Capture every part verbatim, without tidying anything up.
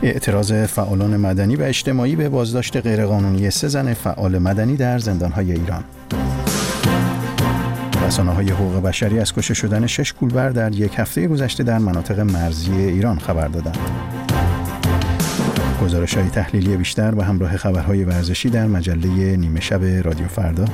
اعتراض فعالان مدنی و اجتماعی به بازداشت غیرقانونی سه زن فعال مدنی در زندان‌های ایران. رسانه‌های حقوق بشری از کشته شدن شش کولبر در یک هفته گذشته در مناطق مرزی ایران خبر دادند. گزارش‌های تحلیلی بیشتر به همراه خبرهای ورزشی در مجله نیمه شب رادیو فردا.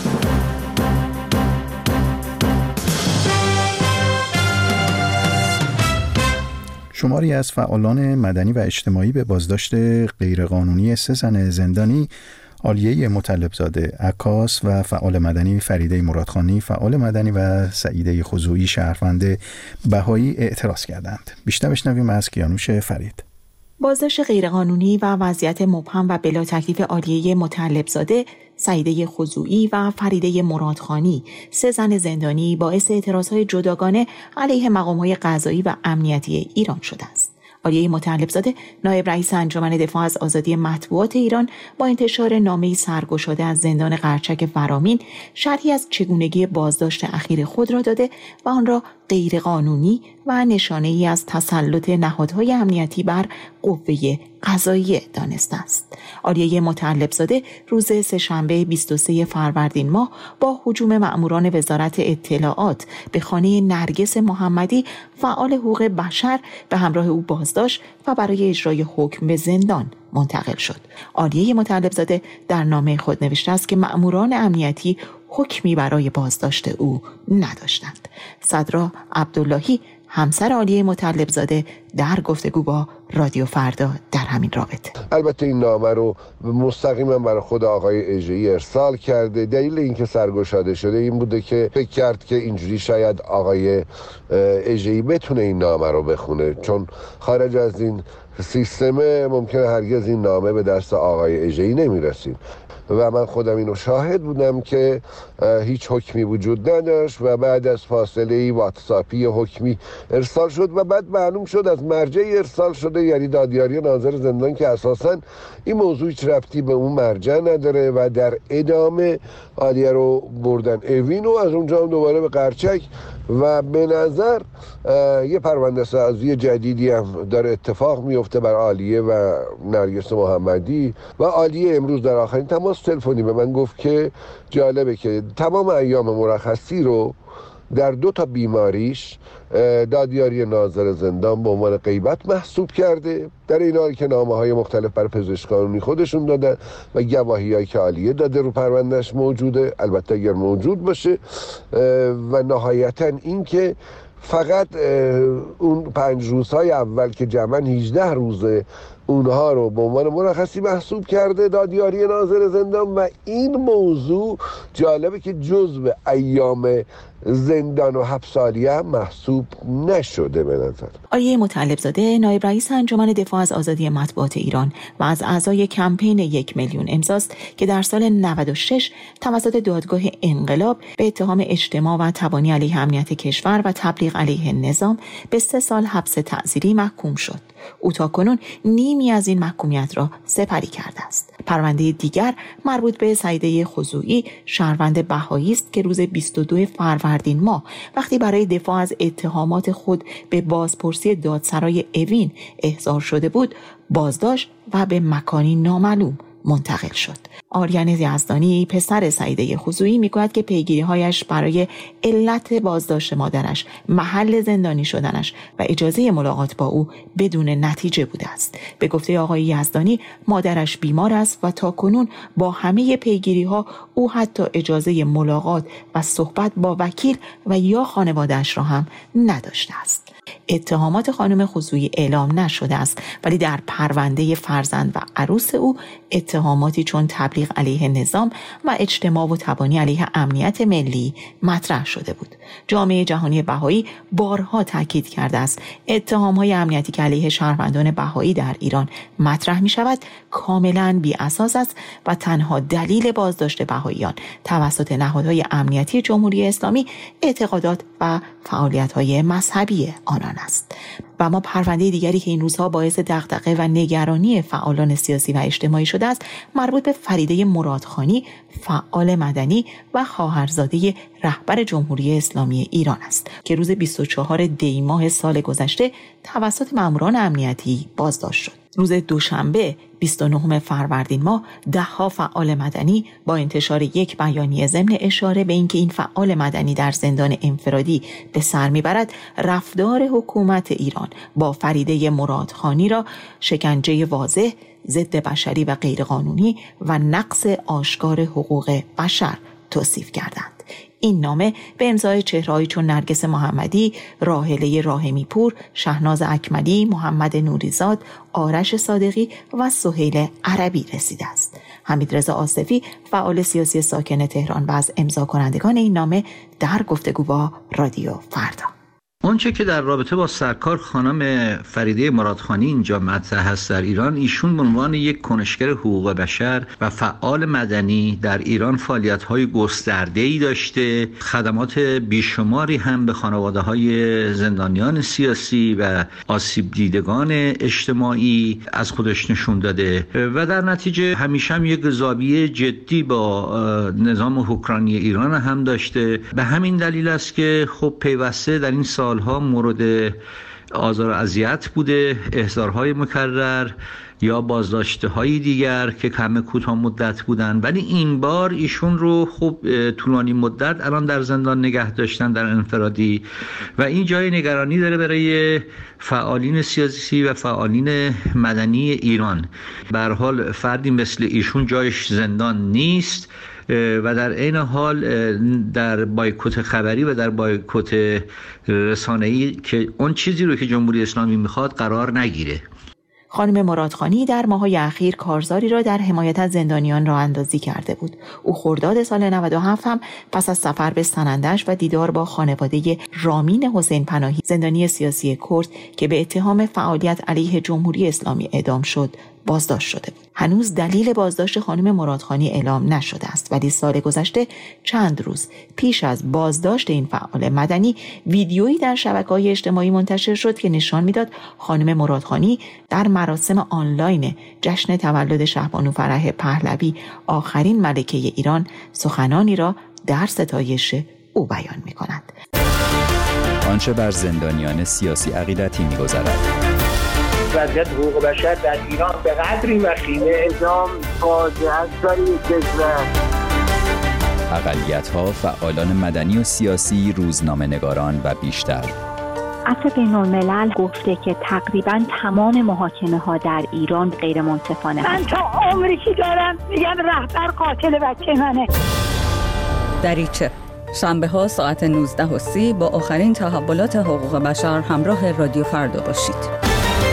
شماری از فعالان مدنی و اجتماعی به بازداشت غیرقانونی سه زن زندانی، عالیه مطلبزاده عکاس و فعال مدنی فریده مرادخانی فعال مدنی و سعیده خضوعی شهروند بهایی اعتراض کردند. بیشتر بشنویم از کیانوش فرید. بازداشت غیرقانونی و وضعیت مبهم و بلا تکلیف عالیه مطلبزاده، سعیده خضوعی و فریده مرادخانی، سه زن زندانی، باعث اعتراضهای جداگانه علیه مقام‌های قضایی و امنیتی ایران شده است. عالیه مطلبزاده، نایب رئیس انجمن دفاع از آزادی مطبوعات ایران، با انتشار نامه‌ای سرگشاده از زندان قرچک ورامین شرحی از چگونگی بازداشت اخیر خود را داده و آن را غیرقانونی و نشانه‌ای از تسلط نهادهای امنیتی بر قوه قضاییه دانسته است. عالیه مطلبزاده روز سه‌شنبه بیست و سوم فروردین ماه با هجوم مأموران وزارت اطلاعات به خانه نرگس محمدی فعال حقوق بشر به همراه او بازداشت و برای اجرای حکم به زندان منتقل شد. عالیه مطلبزاده در نامه خود نوشته است که مأموران امنیتی حکمی برای بازداشت او نداشتند. صدرا عبداللهی، همسر عالیه مطلبزاده، در گفتگو با رادیو فردا در همین رابطه البته این نامه رو مستقیما برای خود آقای اژه‌ای ارسال کرده. دلیل اینکه سرگشاده شده این بوده که فکر کرد که اینجوری شاید آقای اژه‌ای بتونه این نامه رو بخونه، چون خارج از این سیستم ممکنه هرگز این نامه به دست آقای اژه‌ای نمیرسید. و من خودم اینو شاهد بودم که هیچ حکمی وجود نداشت و بعد از فاصله واتساپی حکمی ارسال شد و بعد معلوم شد از مرجعی ارسال شده، یعنی دادیاری ناظر زندان، که اساساً این موضوع هیچ ربطی به اون مرجع نداره و در ادامه عالیه رو بردن اوین و از اونجا هم دوباره به قرچک و به نظر یه پرونده سازی جدیدی هم داره اتفاق میفته بر عالیه و نرگس محمدی. و عالیه امروز در آخرین تماس تلفنی به من گفت که جالبه که تمام ایام مرخصی رو در دو تا بیماریش دادیاری ناظر زندان به عنوان غیبت محسوب کرده، در این حال که نامه‌های مختلف برای پزشک قانونی خودشون دادن و گواهی‌هایی که عالیه داده رو پروندهش موجوده، البته اگر موجود باشه. و نهایتاً این که فقط اون پنج روزهای اول که جمعاً هجده روزه اونها رو به عنوان مرخصی محسوب کرده دادیاری ناظر زندان. و این موضوع جالبه که جزو ایام زندان و حبس عالیه هم محسوب نشده به نظر. عالیه مطلبزاده، نایب رئیس انجمن دفاع از آزادی مطبوعات ایران و از اعضای کمپین یک میلیون امضاست که در سال نود و شش توسط دادگاه انقلاب به اتهام اجتماع و تبانی علیه امنیت کشور و تبلیغ علیه نظام به سه سال حبس تعزیری محکوم شد. او تاکنون نیمی از این محکومیت را سپری کرده است. پرونده دیگر مربوط به سعیده خضوعی، شهروند بهایی است که روز بیست و دوم فروردین ماه وقتی برای دفاع از اتهامات خود به بازپرسی دادسرای اوین احضار شده بود، بازداشت و به مکانی نامعلوم منتقل شد. آریان یزدانی، پسر سعیده خضوعی، میگوید که پیگیری‌هایش برای علت بازداشت مادرش، محل زندانی شدنش و اجازه ملاقات با او بدون نتیجه بوده است. به گفته آقای یزدانی، مادرش بیمار است و تاکنون با همه پیگیری‌ها او حتی اجازه ملاقات و صحبت با وکیل و یا خانواده‌اش را هم نداشته است. اتهامات خانم خضوعی اعلام نشده است، ولی در پرونده فرزند و عروس او اتهاماتی چون تبلیغ علیه نظام و اجتماع و تبانی علیه امنیت ملی مطرح شده بود. جامعه جهانی بهایی بارها تاکید کرده است اتهام‌های امنیتی که علیه شهروندان بهایی در ایران مطرح می‌شود کاملاً بی اساس است و تنها دلیل بازداشت بهاییان توسط نهادهای امنیتی جمهوری اسلامی اعتقادات و فعالیت‌های مذهبی آنان است. و اما پرونده دیگری که این روزها باعث دغدغه و نگرانی فعالان سیاسی و اجتماعی شده است مربوط به فریده مرادخانی، فعال مدنی و خواهرزاده رهبر جمهوری اسلامی ایران است که روز بیست و چهارم دی ماه سال گذشته توسط ماموران امنیتی بازداشت شد. روز دوشنبه بیست و نهم فروردین ماه ده‌ها فعال مدنی با انتشار یک بیانیه ضمن اشاره به اینکه این فعال مدنی در زندان انفرادی به سر میبرد رفتار حکومت ایران با فریده مرادخانی را شکنجه واضح، ضد بشری و غیرقانونی و نقض آشکار حقوق بشر توصیف کردند. این نامه به امضای چهره‌هایی چون نرگس محمدی، راحله راحمی‌پور، شهناز اکملی، محمد نوریزاد، آرش صادقی و سهیل عربی رسیده است. حمیدرضا آصفی، فعال سیاسی ساکن تهران و از امضا کنندگان این نامه، در گفتگو با رادیو فردا: اونچه که در رابطه با سرکار خانم فریده مرادخانی اینجا مطرح هست در ایران، ایشون به عنوان یک کنشگر حقوق بشر و فعال مدنی در ایران فعالیت‌های گسترده‌ای داشته، خدمات بیشماری هم به خانواده‌های زندانیان سیاسی و آسیب دیدگان اجتماعی از خودش نشون داده و در نتیجه همیشه هم یک زاویه جدی با نظام حکمرانی ایران هم داشته. به همین دلیل است که خب پیوسته در این سال سالها مورد آزار و اذیت بوده، احضارهای مکرر یا بازداشت‌های دیگر که کم کوتاه مدت بودن، ولی این بار ایشون رو خب طولانی مدت الان در زندان نگه داشتن در انفرادی و این جای نگرانی داره برای فعالین سیاسی و فعالین مدنی ایران. به هر حال فردی مثل ایشون جایش زندان نیست و در عین حال در بایکوت خبری و در بایکوت رسانه‌ای که اون چیزی رو که جمهوری اسلامی میخواد قرار نگیره. خانم مرادخانی در ماه‌های اخیر کارزاری را در حمایت از زندانیان راه اندازی کرده بود. او خرداد سال نود و هفت هم پس از سفر به سنندج و دیدار با خانواده رامین حسین پناهی، زندانی سیاسی کرد که به اتهام فعالیت علیه جمهوری اسلامی اعدام شد، بازداشت شده بود. هنوز دلیل بازداشت خانم مرادخانی اعلام نشده است، ولی سال گذشته چند روز پیش از بازداشت این فعال مدنی ویدیویی در شبکه‌های اجتماعی منتشر شد که نشان میداد خانم مرادخانی در مراسم آنلاین جشن تولد شهبانو فرح پهلوی، آخرین ملکه ایران، سخنانی را در ستایش او بیان می‌کند. آنچه بر زندانیان سیاسی عقیدتی می‌گذرد. وضعیت حقوق بشر در ایران به قدری وخیمه، اعدام فاجعه است برای کشور. اقلیت‌ها، فعالان مدنی و سیاسی، روزنامه‌نگاران و بیشتر. عفو بین‌الملل گفته که تقریباً تمام محاکمه‌ها در ایران غیر منصفانه من تا عمری که دارم میگم رهبر قاتل بچه منه. دریچه شنبه ها ساعت نوزده و سی با آخرین تحولات حقوق بشر همراه رادیو فردا باشید.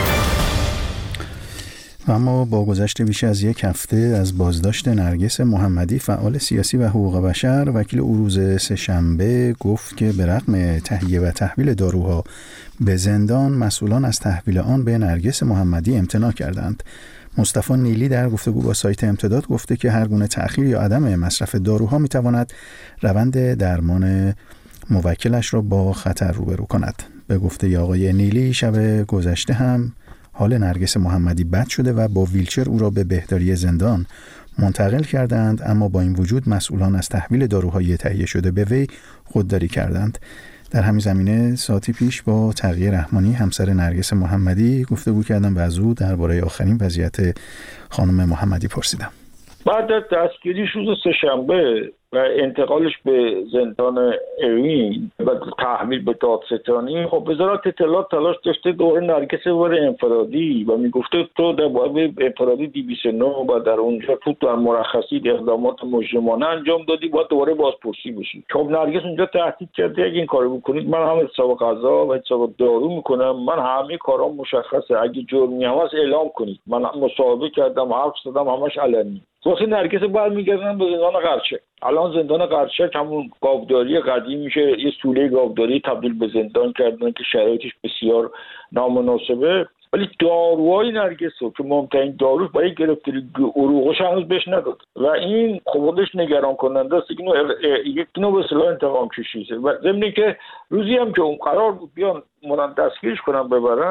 و اما با گذشت بیش از یک هفته از بازداشت نرگس محمدی، فعال سیاسی و حقوق بشر، وکیل او روز سه‌شنبه گفت که به رغم تهیه و تحویل داروها به زندان، مسئولان از تحویل آن به نرگس محمدی امتناع کردند. مصطفی نیلی در گفتگو با سایت امتداد گفته که هر گونه تأخیر یا عدم مصرف داروها میتواند روند درمان موکلش را با خطر روبرو کند. به گفته آقای نیلی، شب گذشته هم حال نرگس محمدی بد شده و با ویلچر او را به بهداری زندان منتقل کردند، اما با این وجود مسئولان از تحویل داروهای تهیه شده به وی خودداری کردند. در همین زمینه ساعتی پیش با تقی رحمانی، همسر نرگس محمدی، گفتگو کردم و از او درباره آخرین وضعیت خانم محمدی پرسیدم. بعد از دستگیریش روز سه‌شنبه و انتقالش به زندان اوین و تحویل به دادستانی، خب وزارت اطلاعات تلاش داشته دوره نرگس ببره انفرادی و میگفته تو در باب انفرادی دویست و نه و در اونجا تو در مرخصی اقدامات مجرمانه انجام دادی، باید دوباره بازپرسی بشی. خب نرگس اونجا تهدید کرده اگه این کارو بکنید من هم حساب غذا و حساب دارو میکنم، من همه کارام مشخصه، اگه جرمی هم هست اعلام کنید. من مصاحبه کردم، حرف زدم، همش علنی. واسه نرگس باید میگردن به زندان قرچک. الان زندان قرچک همون گاوداری قدیم میشه، یه سوله گاوداری تبدیل به زندان کردن که شرایطش بسیار نامناسبه. ولی داروهای نرگس رو که مهمترین داروش برای گرفتاری عروقش هنوز بهش نداد و این خودش نگران کننده است. اینو یک نوع به اصطلاح انتقام کشیه و ضمن که روزی هم که اون قرار بود بیان مران دستگیرش کنن ببرن،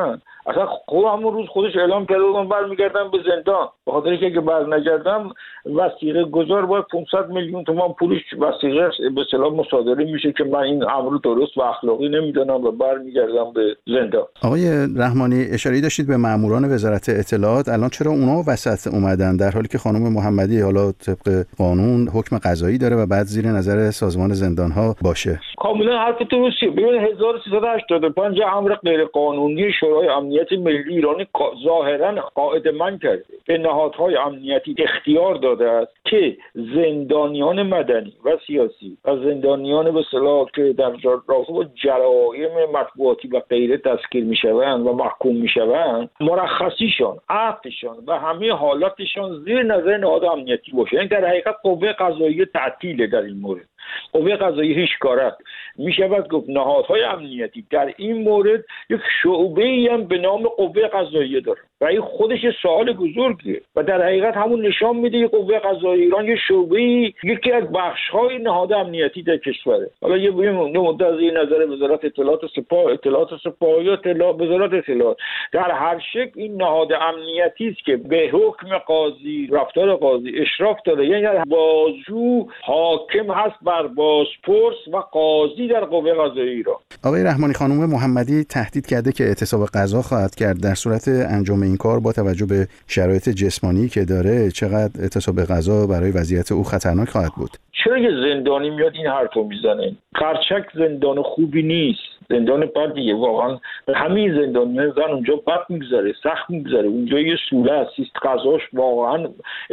اصلا خود همون روز خودش اعلام کرده من برمیگردم به زندان، به خاطر اینکه اگه برنگردم وثیقه گذار باید پانصد میلیون تومان پولش وثیقه به اصطلاح مصادره میشه که من این امر درست و اخلاقی نمیدونم و برمیگردم به زندان. آقای رحمانی اشاره داشتید به ماموران وزارت اطلاعات، الان چرا اونا وسط اومدن در حالی که خانم محمدی حالا طبق قانون حکم قضایی داره و بعد زیر نظر سازمان زندان‌ها باشه؟ کاملا حرف درسته. ببین هزار و سیصد و هشتاد و پنج امر غیر قانونی شورای امنیت ملی ایرانی ظاهرا قاعده‌مند کرده، به نهادهای امنیتی اختیار داده است که زندانیان مدنی و سیاسی و زندانیان به اصطلاح که در رابطه با جرایم مطبوعاتی و غیره دستگیر میشوند و محکوم میشوند مرخصیشان، عقدشان و همه حالاتشان زیر نظر نهاد امنیتی باشه. یعنی در حقیقت قوه قضاییه تعطیل در این مورد، قوه قضاییه هیچ کاره. میشود گفت نهادهای امنیتی در این مورد یک شعبه‌ای هم به نام قوه قضاییه داره و این خودش سوال بزرگیه و در حقیقت همون نشان میده که قوه قضاییه ایران یک شعبه‌ای، یکی از بخش‌های نهاد امنیتی در کشوره. حالا یه ببینیم مدت از این نظر وزارت اطلاعات و سپاه، اطلاعات و سپاه یا اطلاعات وزارت اطلاعات، در هر شکل این نهاد امنیتی است که به حکم قاضی، رفتار قاضی اشراف داره. یعنی بازجو حاکم هست بر بازپرس و قاضی در قوه قضاییه ایران. آقای رحمانی، خانم محمدی تهدید کرده که اعتصاب قضا خواهد کرد در صورت انجام این کار با توجه به شرایط جسمانی که داره. چقدر اعتصاب قضا برای وضعیت او خطرناک خواهد بود؟ چرا یه زندانی میاد این حرفو میزنه؟ قرچک زندان خوبی نیست، زندان بدیه واقعا. همین زندان زن اونجا بد میگذره، سخت میگذره، اونجا یه سوله است، قضاش واقعا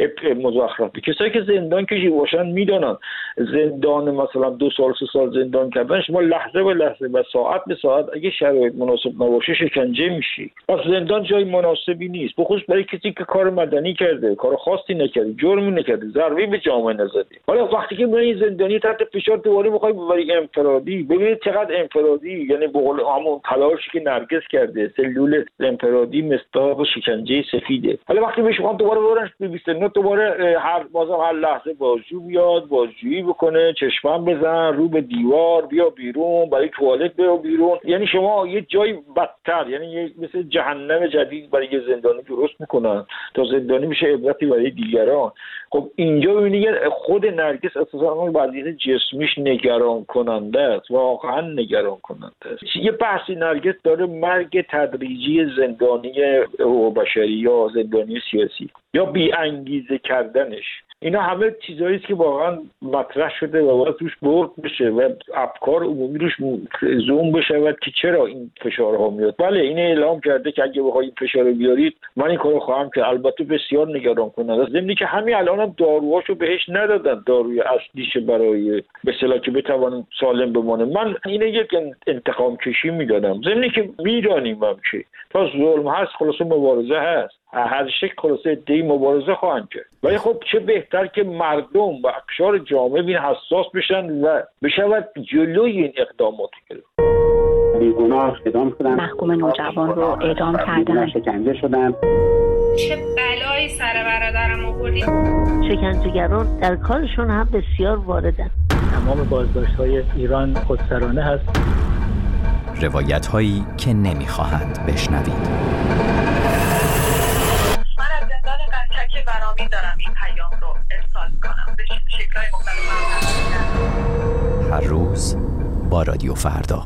مزخرفه. کسایی که زندان کشی باشن میدونن زندان مثلا دو سال سه سال زندان کردن شما لحظه به لحظه و ساعت به ساعت اگه شرایط مناسب نباشه شکنجه میشی. پس زندان جای مناسبی نیست، بخصوص برای کسی که کار مدنی کرده، کار خاصی نکرده، جرمی نکرده، ضربه به جامعه نزده. حالا وقتی که میای زندانی تحت فشار دوباره میخوای ببری انفرادی، ببینید چقدر انفرادی، یعنی به قول همون تلاشی که نرگس کرده، سلول انفرادی مصداق شکنجه سفیده. حالا وقتی بهش میخوام دوباره ببرنش به بیست و نه دوباره هر بازم هر لحظه بازجو بیاد، بازجویی بکنه، چشمم بزن، رو به دیوار، بیا بیرون، برای توالت بیا بیرون. یعنی شما یه جای بدتر، یعنی مثل جهنم جدید برای یه زندانی درست میکنن تا زندانی میشه عبرتی برای دیگران. خب اینجا ببینید خود نرگس اساسا وضعیت جسمیش نگران کننده است، واقعا نگران کننده است. یه بحثی نرگس داره مرگ تدریجی زندانی حقوق بشری یا زندانی سیاسی یا بی انگیزه کردنش. اینا همه چیزایی است که واقعا مطرح شده و باید توش برد بشه و افکار عمومی روش زوم بشه که چرا این فشارها میاد. بله این اعلام کرده که اگه بخواید فشار رو بیارید من این کارو خواهم که البته بسیار نگران کننده است. ضمن که همین الان هم داروهاشو بهش ندادن، داروی اصلیش برای به اصطلاح که بتوانه سالم بمونه. من اینه یک انتقام کشی میدادم، ضمن که میدانیم هم که تا ظلم هست خلاصه مبارزه هست، هر شکل خلاصه دی مبارزه خواهند کرد. ولی خب چه بهتر که مردم و اقشار جامعه بین حساس بشن و بشود جلوی این اقدامات گرفت. بیگناه اعدام شدن، محکوم نوجوان رو اعدام کردن، شکنجه شدن. چه بلایی سر برادرم آوردی؟ شکنجهگران در کارشون هم بسیار واردن. تمام بازداشت‌های ایران خودسرانه هست. روایت هایی که نمیخواهند بشنوید. برنامه دارم این پیام رو ارسال کنم به شکل‌های مختلف. هر روز با رادیو فردا.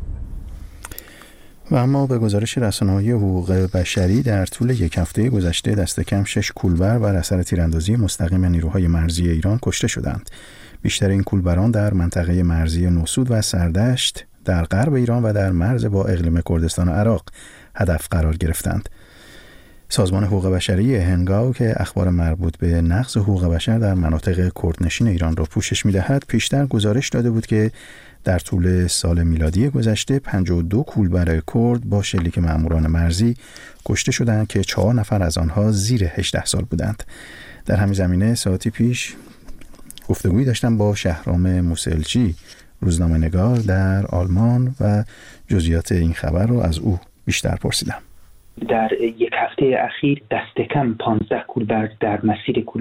و اما به گزارش رسانه‌های حقوق بشری در طول یک هفته گذشته دست کم شش کولبر بر اثر تیراندازی مستقیم نیروهای مرزی ایران کشته شدند. بیشتر این کولبران در منطقه مرزی نوسود و سردشت در غرب ایران و در مرز با اقلیم کردستان و عراق هدف قرار گرفتند. سازمان حقوق بشری هنگاو که اخبار مربوط به نقض حقوق بشر در مناطق کردنشین ایران را پوشش می‌دهد، پیشتر گزارش داده بود که در طول سال میلادی گذشته پنجاه و دو کولبر کرد با شلیک ماموران مرزی کشته شدند که چهار نفر از آنها زیر هجده سال بودند. در همین زمینه ساعتی پیش گفتگویی داشتم با شهرام موسلچی، روزنامه‌نگار در آلمان و جزئیات این خبر رو از او بیشتر پرسیدم. در یک هفته اخیر دست کم پانزده کولبر در مسیر کولبری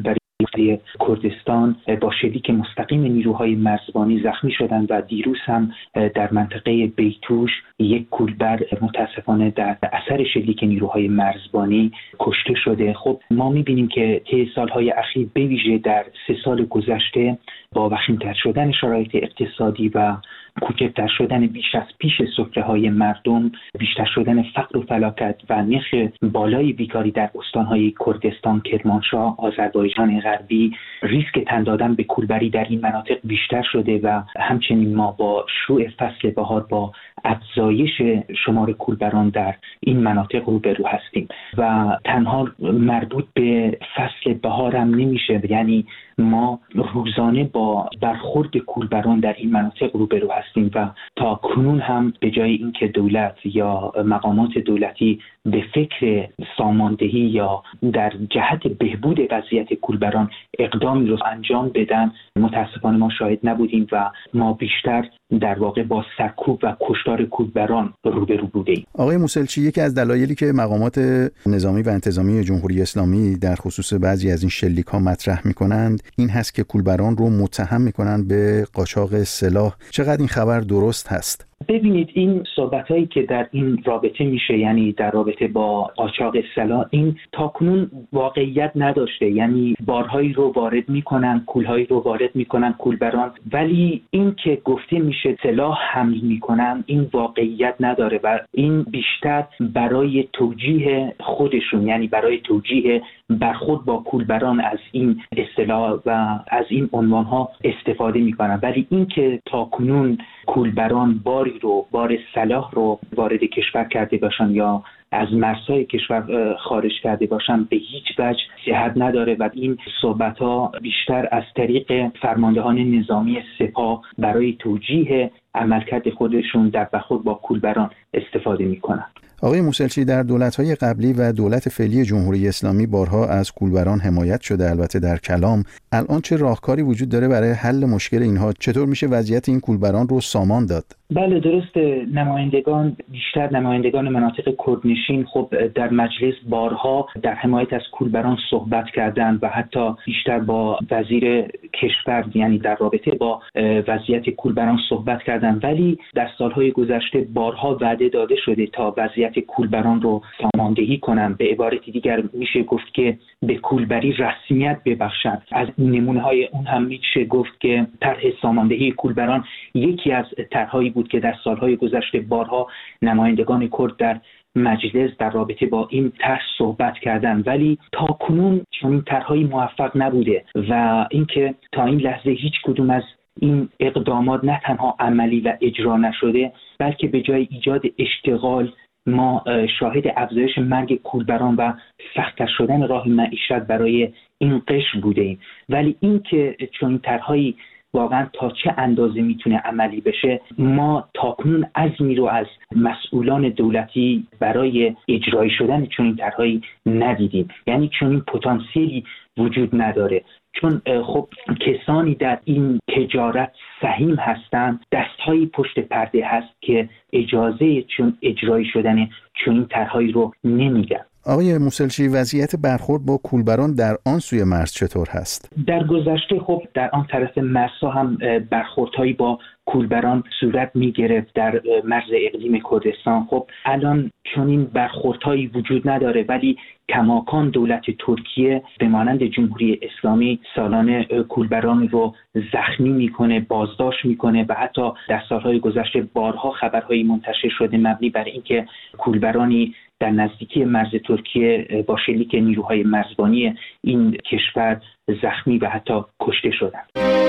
ریاست کردستان با شلیک مستقیم نیروهای مرزبانی زخمی شدند و دیروز هم در منطقه بیتوش یک کولبر متاسفانه در اثر شلیک نیروهای مرزبانی کشته شده. خب ما می‌بینیم که طی سال‌های اخیر به ویژه در سه سال گذشته با وخیم‌تر شدن شرایط اقتصادی و کوچکتر شدن بیش از پیش سفره‌های مردم، بیشتر شدن فقر و فلاکت و نرخ بالای بیکاری در استان‌های کردستان، کرمانشاه، آذربایجان غربی، ریسک تن دادن به کولبری در این مناطق بیشتر شده و همچنین ما با شروع فصل بهار با افزایش شمار کولبران در این مناطق روبرو هستیم و تنها مربوط به فصل بهار هم نمیشه، یعنی ما روزانه با برخورد کولبران در این مناطق روبرو هستیم و تا کنون هم به جای اینکه دولت یا مقامات دولتی به فکر ساماندهی یا در جهت بهبود وضعیت کولبران اقدامی رو انجام بدن، متاسفانه ما شاهد نبودیم و ما بیشتر در واقع با سرکوب و کشتار کولبران روبرو بودیم. آقای موسلچی، یکی از دلایلی که مقامات نظامی و انتظامی جمهوری اسلامی در خصوص بعضی از این شلیک‌ها مطرح می‌کنند این هست که کولبران رو متهم می‌کنند به قاچاق سلاح. چقدر این خبر درست هست؟ ببینید، این صحبتایی که در این رابطه میشه، یعنی در رابطه با قاچاق سلاح، این تاکنون واقعیت نداشته. یعنی بارهایی رو وارد میکنن، کولهایی رو وارد میکنن کولبران، ولی این که گفته میشه سلاح حمل میکنن این واقعیت نداره و این بیشتر برای توجیه خودشون، یعنی برای توجیه برخورد با کولبران از این اصطلاح و از این عنوانها استفاده میکنن. ولی این که تاکنون کولبران باری رو بار سلاح رو وارد کشور کرده باشن یا از مرزهای کشور خارج کرده باشن به هیچ وجه صحت نداره و این صحبت‌ها بیشتر از طریق فرماندهان نظامی سپاه برای توجیه عملکرد خودشون در برخورد با کولبران استفاده میکنن. آقای موسلچی، در دولت‌های قبلی و دولت فعلی جمهوری اسلامی بارها از کولبران حمایت شده، البته در کلام. الان چه راهکاری وجود داره برای حل مشکل اینها؟ چطور میشه وضعیت این کولبران رو سامان داد؟ بله درسته، نمایندگان، بیشتر نمایندگان مناطق کردنشین خب در مجلس بارها در حمایت از کولبران صحبت کردند و حتی بیشتر با وزیر کشور، یعنی در رابطه با وضعیت کولبران صحبت کردند، ولی در سالهای گذشته بارها وعده داده شده تا وضعیت کولبران رو ساماندهی کنند. به عبارت دیگر میشه گفت که به کولبری رسمیت ببخشند. از نمونه‌های اون هم میشه گفت که طرح ساماندهی کولبران یکی از طرحهایی بود که در سالهای گذشته بارها نمایندگان کرد در مجلس در رابطه با این طرح صحبت کردن، ولی تا کنون چون این طرحهای موفق نبوده و اینکه تا این لحظه هیچ کدوم از این اقدامات نه تنها عملی و اجرا نشده، بلکه به جای ایجاد اشتغال ما شاهد افزایش مرگ کولبران و سخت‌تر شدن راه معیشت برای این قشر بودیم. ولی این که چون این طرحهایی واقعا تا چه اندازه میتونه عملی بشه، ما تاکنون عزمی رو از مسئولان دولتی برای اجرایی شدن چون این طرحهایی ندیدیم. یعنی چون این پتانسیلی وجود نداره، چون خب کسانی در این تجارت سهیم هستند، دستهایی پشت پرده هست که اجازه چون اجرایی شدن چون این طرحهایی رو نمیدن. آقای موسلچی، وضعیت برخورد با کولبران در آن سوی مرز چطور هست؟ در گذشته خب در آن طرف مرزها هم برخوردهایی با کولبران صورت می‌گرفت در مرز اقلیم کردستان. خب الان چون این برخوردهایی وجود نداره، ولی کماکان دولت ترکیه به مانند جمهوری اسلامی سالانه کولبران رو زخمی میکنه، بازداشت میکنه و حتی در سالهای گذشته بارها خبرهایی منتشر شده مبنی بر اینکه کولبرانی در نزدیکی مرز ترکیه با شلیک نیروهای مرزبانی این کشور زخمی و حتی کشته شدند.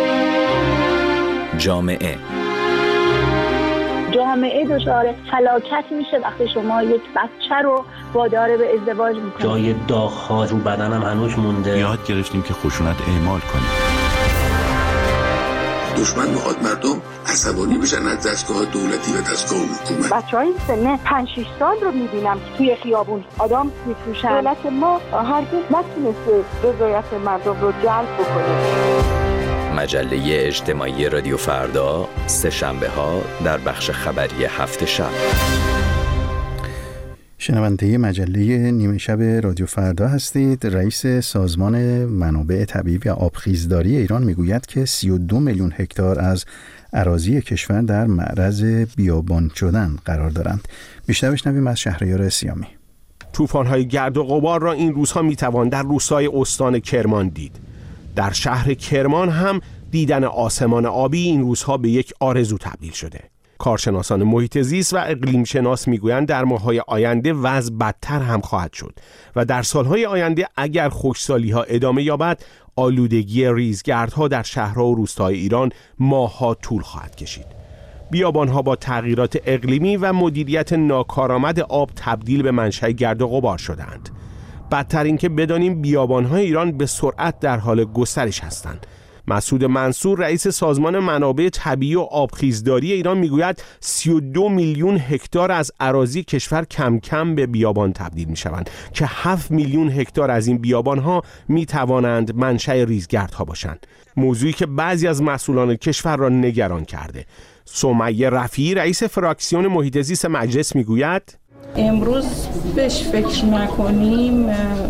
جامعه جامعه دچار فلاکت میشه وقتی شما یک بچه رو وادار به ازدواج میکنید. جای داغ‌ها رو بدنم هنوز مونده. یاد گرفتیم که خشونت اعمال کنیم. دشمن میخواد مردم عصبانی بشن از دستگاه دولتی و دستگاه حکومت. بچهای سن پنج شش سال رو میبینم که توی خیابون آدم میفروشن. دولت ما هرگز نتونسته رضایت مردم رو جلب بکنه. مجله اجتماعی رادیو فردا، سه شنبه ها در بخش خبری هفت شب. شنونده مجله نیمه شب رادیو فردا هستید. رئیس سازمان منابع طبیعی و آبخیزداری ایران میگوید که سی و دو میلیون هکتار از اراضی کشور در معرض بیابان شدن قرار دارند. بیشتر بشنویم از شهریار سیامی. طوفان‌های گرد و غبار را این روزها میتوان در روستای استان کرمان دید. در شهر کرمان هم دیدن آسمان آبی این روزها به یک آرزو تبدیل شده. کارشناسان محیط زیست و اقلیم شناس میگویند در ماه‌های آینده وضع بدتر هم خواهد شد و در سالهای آینده اگر خشکسالی‌ها ادامه یابد، آلودگی ریزگردها در شهرها و روستاهای ایران ماه‌ها طول خواهد کشید. بیابان‌ها با تغییرات اقلیمی و مدیریت ناکارآمد آب تبدیل به منشأ گرد و غبار شدند. بدتر این که بدانیم بیابان‌های ایران به سرعت در حال گسترش هستند. مسعود منصور رئیس سازمان منابع طبیعی و آبخیزداری ایران میگوید سی و دو میلیون هکتار از اراضی کشور کم کم به بیابان تبدیل می شوند که هفت میلیون هکتار از این بیابان ها می توانند منشأ ریزگردها باشند، موضوعی که بعضی از مسئولان کشور را نگران کرده. سمیه رفیعی رئیس فراکسیون محیط زیست مجلس میگوید امروز بهش فکر نکنیم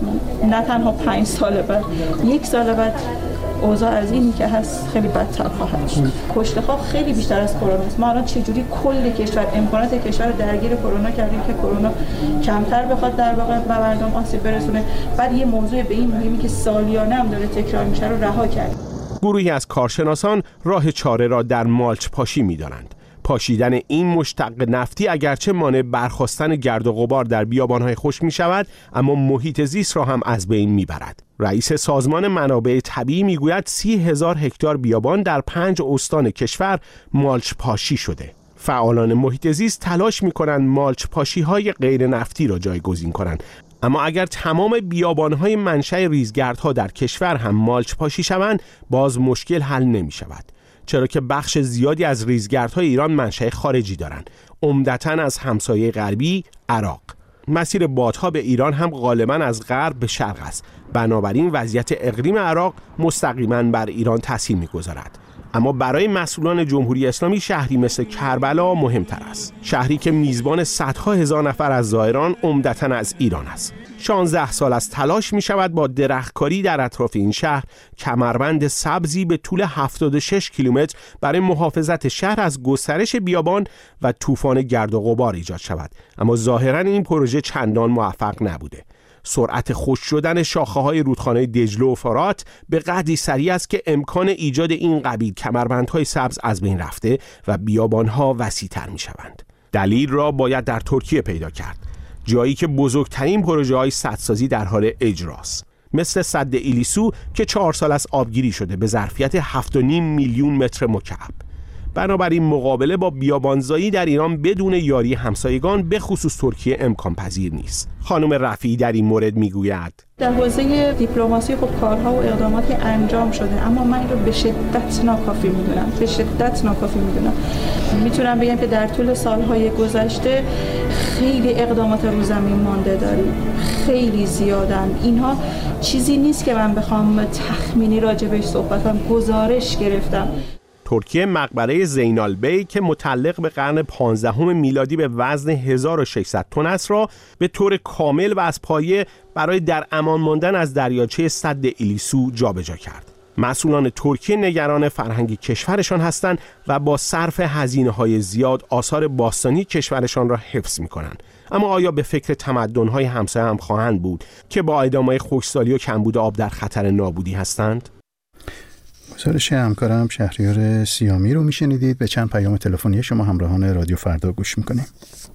نه تنها پنج سال بعد، یک سال بعد اوضاع از اینی که هست خیلی بدتر خواهد شد. کشته ها خیلی بیشتر از کرونا است. ما الان چجوری کل کشور امکانات کشور رو درگیر کرونا کردیم که کرونا کمتر بخواد در واقع به مردم آسیب برسونه. بعد یه موضوع به این مهمی که سالیانه هم داره تکرار میشه رو رها کردیم. گروهی از کارشناسان راه چاره را در مالچ پاشی می‌دانند. پاشیدن این مشتق نفتی اگرچه مانع برخاستن گرد و غبار در بیابان‌های خشک می‌شود، اما محیط زیست را هم از بین می‌برد. رئیس سازمان منابع طبیعی میگوید سی هزار هکتار بیابان در پنج استان کشور مالچ پاشی شده. فعالان محیط زیست تلاش می‌کنند مالچ پاشی‌های غیر نفتی را جایگزین کنند. اما اگر تمام بیابان‌های منشأ ریزگردها در کشور هم مالچ پاشی شوند، باز مشکل حل نمی‌شود. چرا که بخش زیادی از ریزگردهای ایران منشأ خارجی دارند، عمدتاً از همسایه غربی عراق. مسیر بادها به ایران هم غالباً از غرب به شرق است. بنابراین وضعیت اقلیم عراق مستقیماً بر ایران تاثیر می‌گذارد. اما برای مسئولان جمهوری اسلامی شهری مثل کربلا مهمتر است. شهری که میزبان صدها هزار نفر از زائران عمدتاً از ایران است. شانزده سال از تلاش می شود با درختکاری در اطراف این شهر کمربند سبزی به طول هفتاد و شش کیلومتر برای محافظت شهر از گسترش بیابان و طوفان گرد و غبار ایجاد شود. اما ظاهراً این پروژه چندان موفق نبوده. سرعت خشک شدن شاخه‌های رودخانه دجله و فرات به قدری سریع است که امکان ایجاد این قبیل کمربندهای سبز از بین رفته و بیابان‌ها وسیع‌تر می‌شوند. دلیل را باید در ترکیه پیدا کرد، جایی که بزرگترین پروژه‌های سدسازی در حال اجراست، مثل سد ایلیسو که چهار سال از آبگیری شده به ظرفیت هفت و نیم میلیون متر مکعب. بنابراین مقابله با بیابانزایی در ایران بدون یاری همسایگان به خصوص ترکیه امکان پذیر نیست. خانم رفیعی در این مورد میگوید در حوزه دیپلماسی خب کارها و اقداماتی انجام شده، اما من این رو به شدت ناکافی میدونم به شدت ناکافی میدونم میتونم بگم که در طول سالهای گذشته خیلی اقدامات رو زمین مانده داریم، خیلی زیادن. اینها چیزی نیست که من بخوام تخمینی راجبش صحبت کنم. گزارش گرفتم. ترکیه مقبره زینال بی که متعلق به قرن پانزدهم میلادی به وزن هزار و ششصد تن است را به طور کامل و از پایه برای در امان ماندن از دریاچه سد ایلیسو جابجا کرد. مسئولان ترکیه نگران فرهنگ کشورشان هستند و با صرف هزینه‌های زیاد آثار باستانی کشورشان را حفظ می‌کنند. اما آیا به فکر تمدن‌های همسایه هم خواهند بود که با ادامه خشکسالی و کمبود آب در خطر نابودی هستند؟ گزارش همکارم شهریار سیامی رو میشنیدید. به چند پیام تلفنی شما همراهان رادیو فردا گوش میکنیم.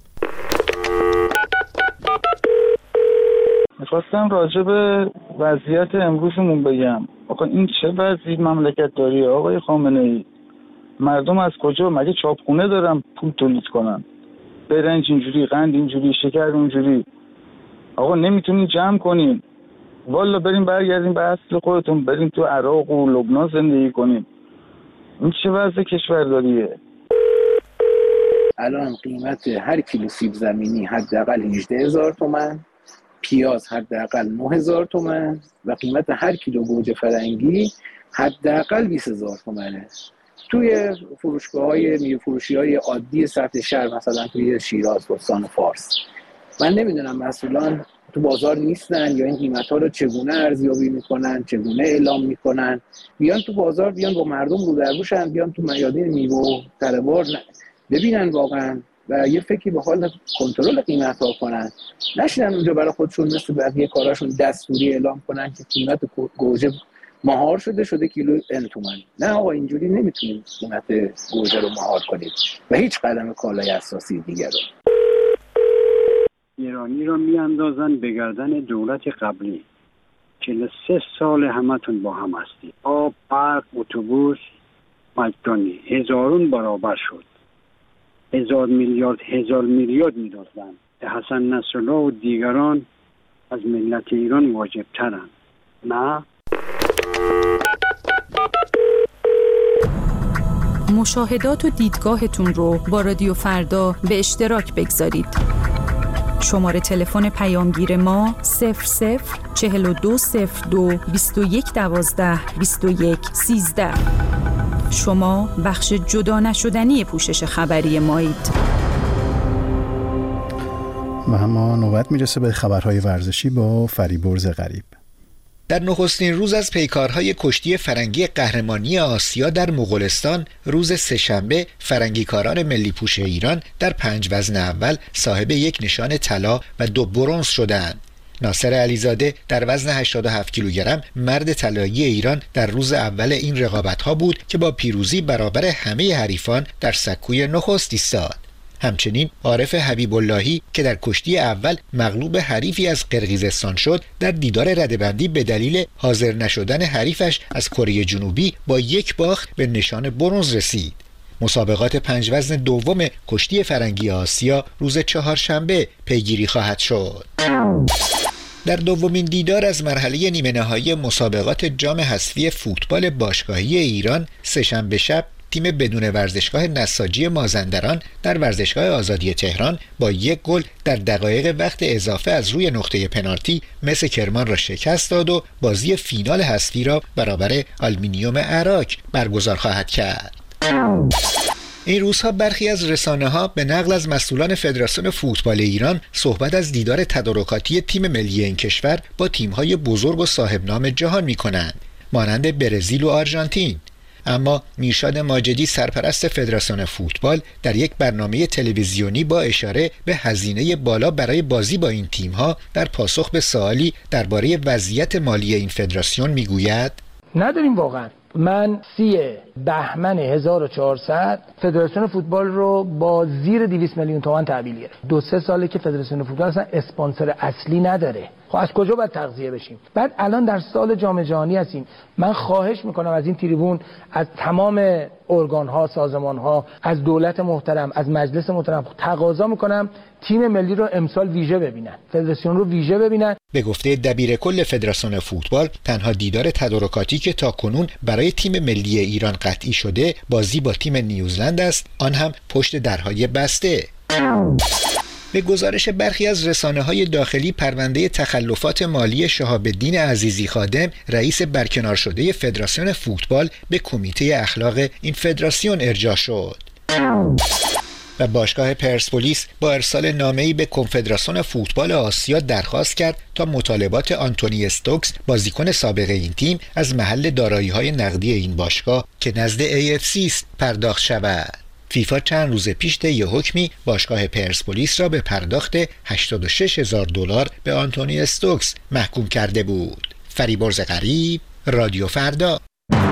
میخواستم راجع به وضعیت امروزمون بگم. آقا این چه وضعی مملکت داری آقای خامنه ای؟ مردم از کجا مگه چاپخونه دارن پول تولید کنن؟ برنج اینجوری، قند اینجوری، شکر اونجوری. آقا نمیتونین جمع کنین. والا بریم برگردیم به اصل خودتون، بریم تو عراق و لبنان زندگی کنیم. این چه وضع کشورداریه؟ الان قیمت هر کیلو سیب زمینی حداقل هجده هزار تومان، پیاز حداقل نه هزار تومان و قیمت هر کیلو گوجه فرنگی حداقل بیست هزار تومانه. توی فروشگاه‌های میوه فروشی‌های عادی سطح شهر، مثلا توی شیراز، بستان فارس، من نمیدونم مسئولان تو بازار نیستن یا این قیمت‌ها رو چگونه ارزیابی میکنن، چگونه اعلام میکنن. بیان تو بازار، بیان با مردم رو در روشن، بیان تو میادین میوه و تره‌بار ببینن واقعا و یه فکری به حال کنترل قیمت‌ها کنن. نشینن اونجا برای خودشون مثل بقیه کاراشون دستوری اعلام کنن که قیمت گوجه مهار شده شده کیلو ان تومن. نه آقا، اینجوری نمیتونیم قیمت گوجه رو مهار کنیم و هیچ قدم کالای اساسی دیگر رو. ایرانی رو میاندازن به گردن دولت قبلی. چهل و سه سال همتون با هم هستید. آب، برق، اتوبوس مجانی هزارون برابر شد. هزار میلیارد هزار میلیارد میدادن. حسن نصرالله و دیگران از ملت ایران واجب ترن. نه؟ مشاهدات و دیدگاهتون رو با رادیو فردا به اشتراک بگذارید. شماره تلفن پیامگیر ما صفر صفر چهل و دو صفر دو بیست و یک دوازده بیست و یک سیزده. شما بخش جدا نشدنی پوشش خبری مایید. و اما نوبت میرسه به خبرهای ورزشی با فریبرز غریب. در نخستین روز از پیکارهای کشتی فرنگی قهرمانی آسیا در مغولستان روز سه‌شنبه فرنگیکاران ملی پوش ایران در پنج وزن اول صاحب یک نشان طلا و دو برنز شدند. ناصر علیزاده در وزن هشتاد و هفت کیلوگرم مرد طلایی ایران در روز اول این رقابت‌ها بود که با پیروزی برابر همه حریفان در سکوی نخست ایستاد. همچنین عارف حبیب اللهی که در کشتی اول مغلوب حریفی از قرقیزستان شد، در دیدار رده‌بندی به دلیل حاضر نشدن حریفش از کره جنوبی با یک باخت به نشان برنز رسید. مسابقات پنج وزن دوم کشتی فرنگی آسیا روز چهارشنبه پیگیری خواهد شد. در دومین دیدار از مرحله نیمه نهایی مسابقات جام حذفی فوتبال باشگاهی ایران سه‌شنبه شب تیم بدون ورزشگاه نساجی مازندران در ورزشگاه آزادی تهران با یک گل در دقایق وقت اضافه از روی نقطه پنالتی مس کرمان را شکست داد و بازی فینال حذفی را برابر آلومینیوم عراق برگزار خواهد کرد. این روزها برخی از رسانه‌ها به نقل از مسئولان فدراسیون فوتبال ایران صحبت از دیدار تدارکاتی تیم ملی این کشور با تیم‌های بزرگ و صاحب نام جهان می‌کنند، مانند برزیل و آرژانتین. اما میرشاد ماجدی سرپرست فدراسیون فوتبال در یک برنامه تلویزیونی با اشاره به هزینه بالا برای بازی با این تیم‌ها در پاسخ به سوالی درباره وضعیت مالی این فدراسیون میگوید: نداریم واقعا. من سی بهمن هزار و چهارصد فدراسیون فوتبال رو با زیر دویست میلیون تومان تحویل گرفت. دو سه ساله که فدراسیون فوتبال اصلا اسپانسر اصلی نداره. خب از کجا باید تغذیه بشیم؟ بعد الان در سال جام جهانی هستیم. من خواهش میکنم از این تریبون، از تمام ارگان ها، سازمان ها، از دولت محترم، از مجلس محترم تقاضا میکنم تیم ملی رو امسال ویژه ببینن، فدراسیون رو ویژه ببینن. به گفته دبیر کل فدراسیون فوتبال، تنها دیدار تدارکاتی که تاکنون برای تیم ملی ایران قطعی شده بازی با تیم نیوزلند است، آن هم پشت درهای بسته. به گزارش برخی از رسانه‌های داخلی، پرونده تخلفات مالی شهاب الدین عزیزی خادم، رئیس برکنار شده فدراسیون فوتبال، به کمیته اخلاق این فدراسیون ارجاع شد. و باشگاه پرسپولیس با ارسال نامه‌ای به کنفدراسیون فوتبال آسیا درخواست کرد تا مطالبات آنتونی استوکس، بازیکن سابق این تیم، از محل دارایی‌های نقدی این باشگاه که نزد ای اف سی است پرداخت شود. فیفا چند روز پیش طی حکمی باشگاه پرسپولیس را به پرداخت هشتاد و شش هزار دلار به آنتونی استوکس محکوم کرده بود. فریبرز غریب، رادیو فردا.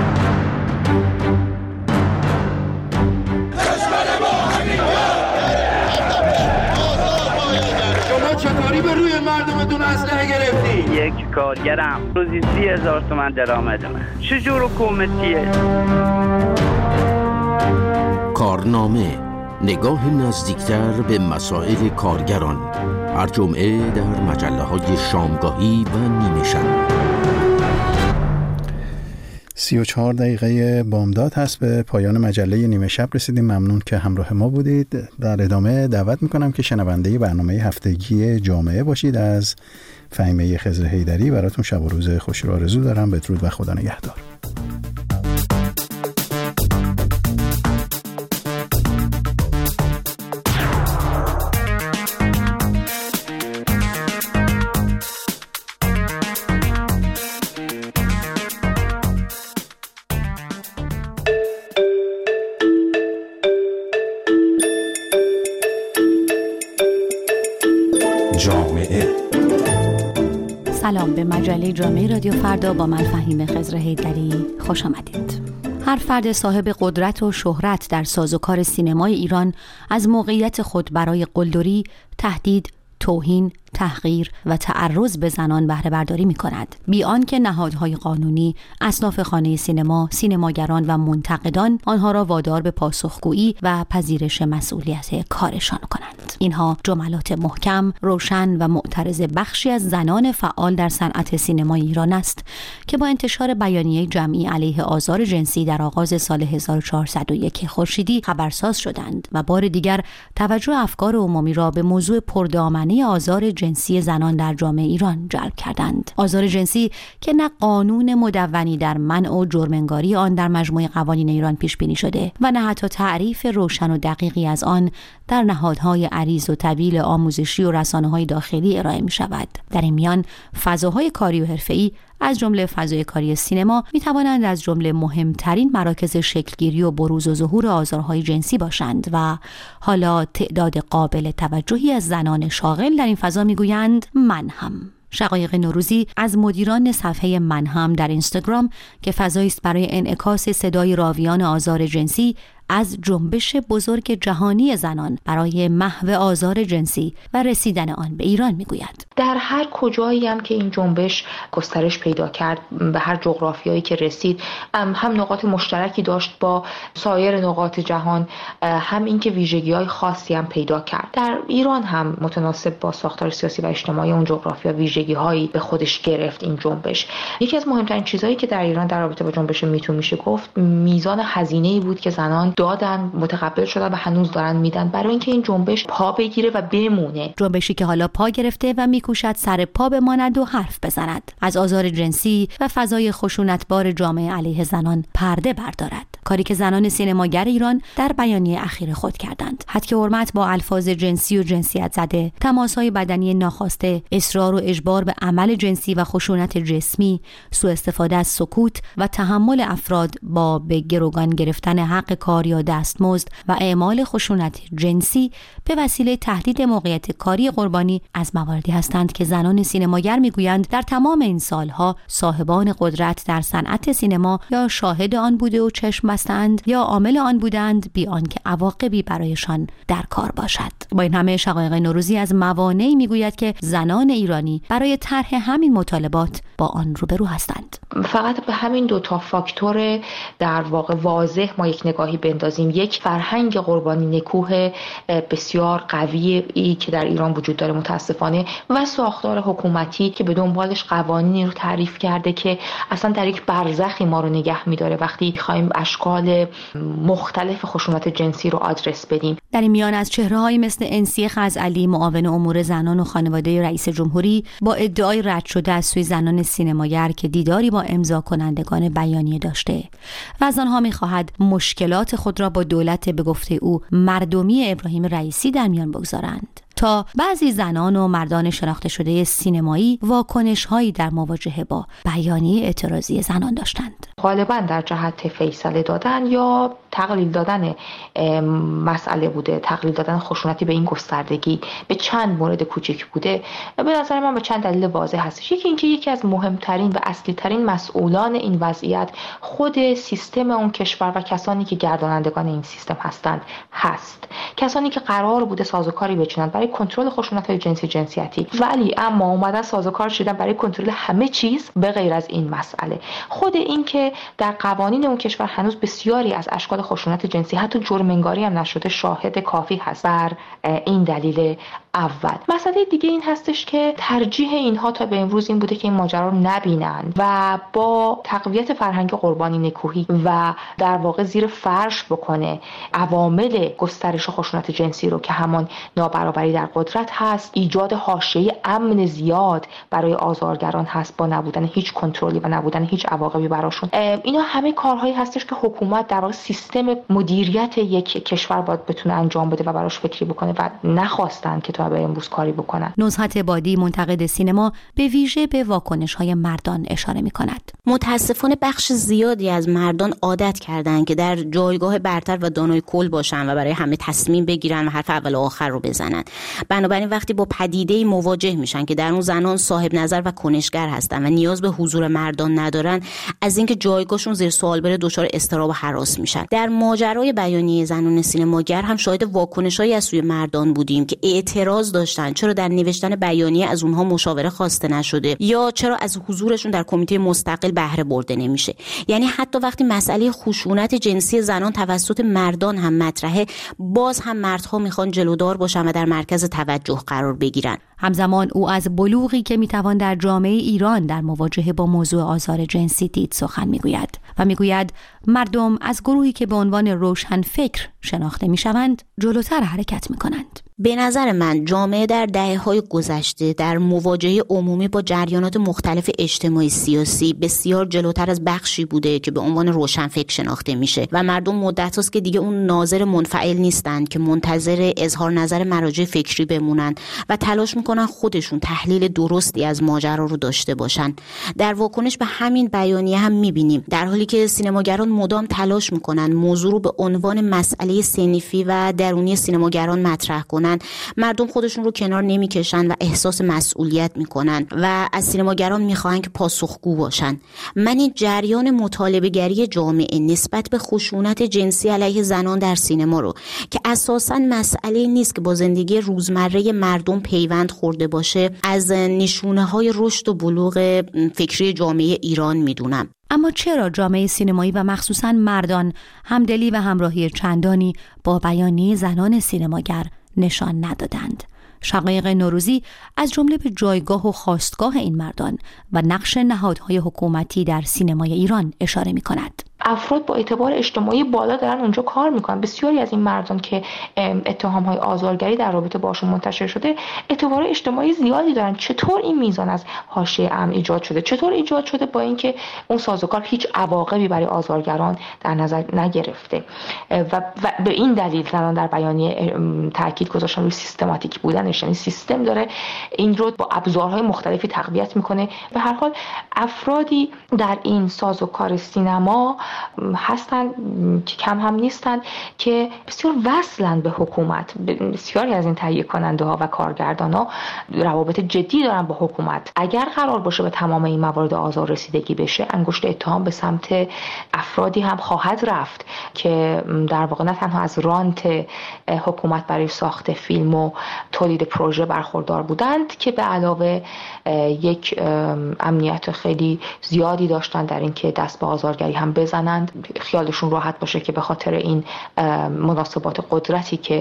چطوری به روی مردمتون اسلحه گرفتی؟ یک کارگرم روزی سی هزار تومن درآمدمه. چجور حکومتیه؟ کارنامه، نگاه نزدیکتر به مسائل کارگران، هر جمعه در مجله های شامگاهی و نیمه شب. سی و چهار دقیقه بامداد هست، به پایان مجله نیمه شب رسیدیم. ممنون که همراه ما بودید. در ادامه دعوت میکنم که شنونده برنامه هفتگی جامعه باشید. از فهیمه خضر حیدری براتون شب و روز خوشی رو آرزو دارم. بدرود و خدا نگهدار. جامعه. سلام، به مجله جامعه رادیو فردا با من فهیم خضر حیدری خوش آمدید. هر فرد صاحب قدرت و شهرت در سازوکار سینمای ایران از موقعیت خود برای قلدری، تهدید، توهین، تحقیر و تعرض به زنان بهره برداری می کند، بی آنکه نهادهای قانونی، اصناف خانه سینما، سینماگران و منتقدان آنها را وادار به پاسخگویی و پذیرش مسئولیت کارشان کنند. اینها جملات محکم، روشن و معترض بخشی از زنان فعال در صنعت سینمای ایران است که با انتشار بیانیه جمعی علیه آزار جنسی در آغاز سال هزار و چهارصد و یک خورشیدی خبرساز شدند و بار دیگر توجه افکار عمومی را به موضوع پردامنه آزار جنسی زنان در جامعه ایران جلب کردند. آزار جنسی که نه قانون مدونی در منع و جرم‌انگاری آن در مجموع قوانین ایران پیش بینی شده و نه حتی تعریف روشن و دقیقی از آن در نهادهای عریض و طویل آموزشی و رسانه‌های داخلی ارائه می شود. در این میان فضاهای کاری و حرفه‌ای از جمله فضای کاری سینما می توانند از جمله مهمترین مراکز شکلگیری و بروز و ظهور آزارهای جنسی باشند و حالا تعداد قابل توجهی از زنان شاغل در این فضا می گویند من هم. شقایق نوروزی از مدیران صفحه من هم در اینستاگرام که فضایی است برای انعکاس صدای راویان آزار جنسی از جنبش بزرگ جهانی زنان برای محو آزار جنسی و رسیدن آن به ایران میگوید. در هر کجایی هم که این جنبش گسترش پیدا کرد، به هر جغرافیایی که رسید، هم نقاط مشترکی داشت با سایر نقاط جهان، هم اینکه ویژگی‌های خاصی هم پیدا کرد. در ایران هم متناسب با ساختار سیاسی و اجتماعی اون جغرافیا ویژگی‌هایی به خودش گرفت این جنبش. یکی از مهمترین چیزایی که در ایران در رابطه با جنبش میتو میشه گفت، میزان هزینه‌ای بود که زنان دادن، متقبل شدن و هنوز دارن میدن برای اینکه این جنبش پا بگیره و بمونه. جنبشی که حالا پا گرفته و میکوشد سر پا بماند و حرف بزند، از آزار جنسی و فضای خشونتبار جامعه علیه زنان پرده بردارد. کاری که زنان سینماگر ایران در بیانیه اخیر خود کردند. حد حرمت با الفاظ جنسی و جنسیت زده، تماس‌های بدنی ناخواسته، اصرار و اجبار به عمل جنسی و خشونت جسمی، سوء استفاده از سکوت و تحمل افراد با به گروگان گرفتن حق کار یا دستمزد و اعمال خشونت جنسی به وسیله تهدید موقعیت کاری قربانی از مواردی هستند که زنان سینماگر میگویند در تمام این سالها صاحبان قدرت در صنعت سینما یا شاهد آن بوده و چشم بستند یا عامل آن بودند بی آنکه عواقبی برایشان در کار باشد. با این همه شقایق نوروزی از موانعی میگوید که زنان ایرانی برای طرح همین مطالبات با آن روبرو هستند. فقط به همین دو تا فاکتور در واقع واضح ما یک نگاهی بندازیم. یک، فرهنگ قربانی نکوه بسیار قوی ای که در ایران وجود داره متاسفانه، و ساختار حکومتی که به دنبالش قوانینی رو تعریف کرده که اصلا در یک برزخی ما رو نگه می‌داره وقتی می‌خوایم اشکال مختلف خشونت جنسی رو آدرس بدیم. در این میان از چهره‌هایی مثل انسی خزعلی، معاون امور زنان و خانواده رئیس جمهوری، با ادعای رد شده از سوی زنان سینماگر که دیداری با امضا کنندگان بیانیه داشته و از آنها می‌خواهد مشکلات خود را با دولت به گفته او مردمی ابراهیم رئیسی در میان بگذارند، تا بعضی زنان و مردان شناخته شده سینمایی واکنش‌هایی در مواجهه با بیانیه اعتراضی زنان داشتند. غالباً در جهت فیصله دادن یا تقلیل دادن مسئله بوده، تقلیل دادن خشونتی به این گستردگی به چند مورد کوچک بوده. به نظر من به چند دلیل واضح هستش. یکی اینکه یکی از مهمترین و اصلی ترین مسئولان این وضعیت خود سیستم اون کشور و کسانی که گردانندگان این سیستم هستند هست. کسانی که قرار بوده سازوکاری بچینند برای کنترل خشونت‌های جنسی جنسیتی، ولی اما اومدن سازوکار شدن برای کنترل همه چیز به غیر از این مسئله. خود این که در قوانین اون کشور هنوز بسیاری از اشکال خشونت جنسی حتی جرم‌انگاری هم نشده شاهد کافی هست بر این دلیل اول. مسئله دیگه این هستش که ترجیح اینها تا به امروز این بوده که این ماجرا رو نبینن و با تقویت فرهنگ قربانی نکوهی و در واقع زیر فرش بکنه عوامل گسترش خشونت جنسی رو که همان نابرابری در قدرت هست، ایجاد حاشیه امن زیاد برای آزارگران هست با نبودن هیچ کنترلی و نبودن هیچ عواقبی براشون. اینا همه کارهایی هستش که حکومت در واقع سیستم مدیریت یک کشور باید بتونه انجام بده و براش فکری بکنه و نخواستن که تا به امروز کاری بکنن. نزهت بادی منتقد سینما به ویژه به واکنش‌های مردان اشاره می‌کند. متاسفانه بخش زیادی از مردان عادت کردن که در جایگاه برتر و دانای کل باشن و برای همه تصمیم بگیرن و حرف اول و آخر رو بزنن. بنابراین وقتی با پدیده‌ای مواجه میشن که در اون زنان صاحب نظر و کنشگر هستن و نیاز به حضور مردان ندارن، از اینکه جایگاهشون زیر سوال بره دچار اضطراب و هراس میشن. در ماجرای بیانیه زنان سینماگر هم شاهد واکنش‌هایی از سوی مردان بودیم که اعتراض داشتن چرا در نوشتن بیانیه از اونها مشاوره خواسته نشده یا چرا از حضورشون در کمیته مستقل بهره برده نمیشه. یعنی حتی وقتی مسئله خشونت جنسی زنان توسط مردان هم مطرحه، باز هم مردها میخوان جلودار باشن و در مرکز توجه قرار بگیرن. همزمان او از بلوغی که میتوان در جامعه ایران در مواجهه با موضوع آزار جنسی دید سخن میگوید و میگوید مردم از گروهی که به عنوان روشن فکر شناخته میشوند جلوتر حرکت میکنند. به نظر من جامعه در دهه‌های گذشته در مواجهه عمومی با جریانات مختلف اجتماعی سیاسی بسیار جلوتر از بخشی بوده که به عنوان روشنفکر شناخته میشه و مردم مدت هاست که دیگه اون ناظر منفعل نیستند که منتظر اظهار نظر مراجع فکری بمونند و تلاش میکنن خودشون تحلیل درستی از ماجرا رو داشته باشن. در واکنش به همین بیانیه هم میبینیم در حالی که سینماگران مدام تلاش میکنن موضوع رو به عنوان مسئله صنفی و درونی سینماگران مطرح کنن، مردم خودشون رو کنار نمیکشن و احساس مسئولیت میکنن و از سینماگران میخواهن که پاسخگو باشن. من این جریان مطالبه گری جامعه نسبت به خشونت جنسی علیه زنان در سینما رو که اساساً مسئله نیست که با زندگی روزمره مردم پیوند خورده باشه، از نشونه های رشد و بلوغ فکری جامعه ایران میدونم. اما چرا جامعه سینمایی و مخصوصاً مردان همدلی و همراهی چندانی با بیانیه زنان سینماگر نشان ندادند؟ شقایق نوروزی از جمله به جایگاه و خواستگاه این مردان و نقش نهادهای حکومتی در سینمای ایران اشاره می کند. افراد با اعتبار اجتماعی بالا دارن اونجا کار میکنن. بسیاری از این مردان که اتهام‌های آزارگری در رابطه باشون منتشر شده اعتبار اجتماعی زیادی دارن. چطور این میزان از حاشیه امن ایجاد شده؟ چطور ایجاد شده با اینکه اون سازوکار هیچ عواقبی برای آزارگران در نظر نگرفته و, و به این دلیل زنان در بیانیه تاکید گذاشتن روی سیستماتیک بودنش، یعنی سیستم داره این رو با ابزارهای مختلفی تقویت میکنه. به هر حال افرادی در این سازوکار سینما هستند که کم هم نیستند که بسیار وصلند به حکومت. بسیاری از این تهیه کننده ها و کارگردان ها روابط جدی دارن با حکومت. اگر قرار باشه به تمام این موارد آزار رسیدگی بشه، انگشت اتهام به سمت افرادی هم خواهد رفت که در واقع نه تنها از رانت حکومت برای ساخت فیلم و تولید پروژه برخوردار بودند که به علاوه یک امنیت خیلی زیادی داشتن در اینکه دست به آزارگری هم بزنند، خیالشون راحت باشه که به خاطر این مناسبات قدرتی که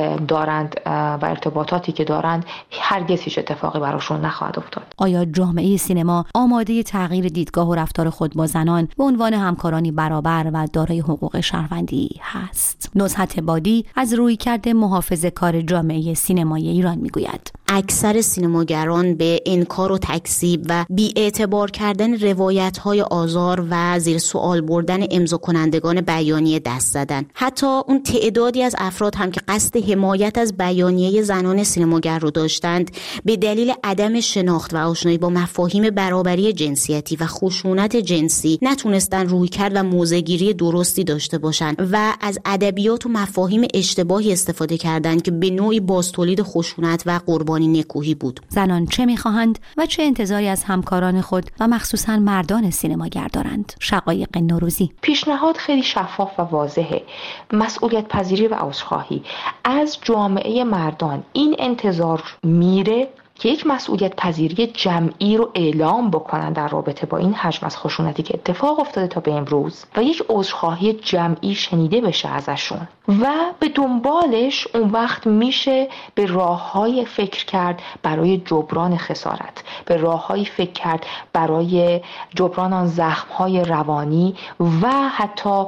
دارند و ارتباطاتی که دارند هرگز هیچ اتفاقی براشون نخواهد افتاد. آیا جامعه سینما آماده تغییر دیدگاه و رفتار خود با زنان به عنوان همکارانی برابر و دارای حقوق شهروندی هست؟ نزهت بادی از رویکرد محافظه‌کار جامعه سینمایی ایران میگوید اکثر سینماگران به انکار و تکذیب و بی‌اعتبار کردن روایت‌های آزار و زیر سوال بردن امضا کنندگان بیانیه دست زدن. حتی اون تعدادی از افراد هم که قصد حمایت از بیانیه زنان سینماگر رو داشتند، به دلیل عدم شناخت و آشنایی با مفاهیم برابری جنسیتی و خشونت جنسی نتونستن رویکرد و موضع‌گیری درستی داشته باشند و از ادبیات و مفاهیم اشتباهی استفاده کردند که به نوعی بازتولید خشونت و قربانی نکوهی بود. زنان چه می‌خواهند و چه انتظاری از همکاران خود و مخصوصاً مردان سینماگر دارند؟ شقایق نوروزی. پیشنهاد خیلی شفاف و واضحه. مسئولیت پذیری و عذرخواهی از جامعه مردان. این انتظار میره که یک مسئولیت پذیری جمعی رو اعلام بکنن در رابطه با این حجم از خشونتی که اتفاق افتاده تا به امروز و یک عذرخواهی جمعی شنیده بشه ازشون و به دنبالش اون وقت میشه به راههای فکر کرد برای جبران خسارت، به راههای فکر کرد برای جبران آن زخمهای روانی و حتی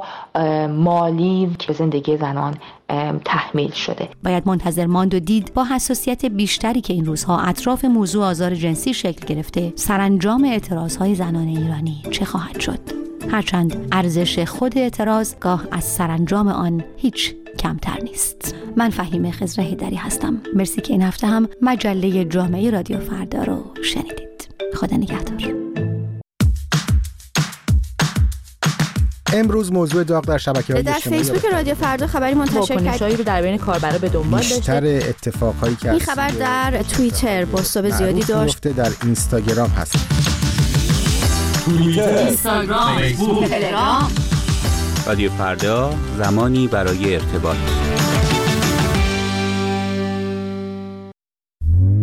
مالی که به زندگی زنان تحمیل شده. باید منتظر ماند و دید با حساسیت بیشتری که این روزها اطراف موضوع آزار جنسی شکل گرفته سرانجام اعتراضهای زنان ایرانی چه خواهد شد. هرچند ارزش خود اعتراض گاه از سرانجام آن هیچ کمتر نیست. من فهیمه خضر حیدری هستم. مرسی که این هفته هم مجله جامعه رادیو فردا رو شنیدید. خدا نگهدار. امروز موضوع داغ در شبکه‌های اجتماعی در فیسبوک رادیو فردا خبری منتشر کرد. واکنش‌هایی رو در بین کاربرا به دنبال داشته. بیشتر اتفاقهایی که این خبر در توییتر بازتاب زیادی داشت. در اینستاگرام هست. توییتر، اینستاگرام، فیسبوک، تلگرام. رادیو فردا، زمانی برای ارتباط.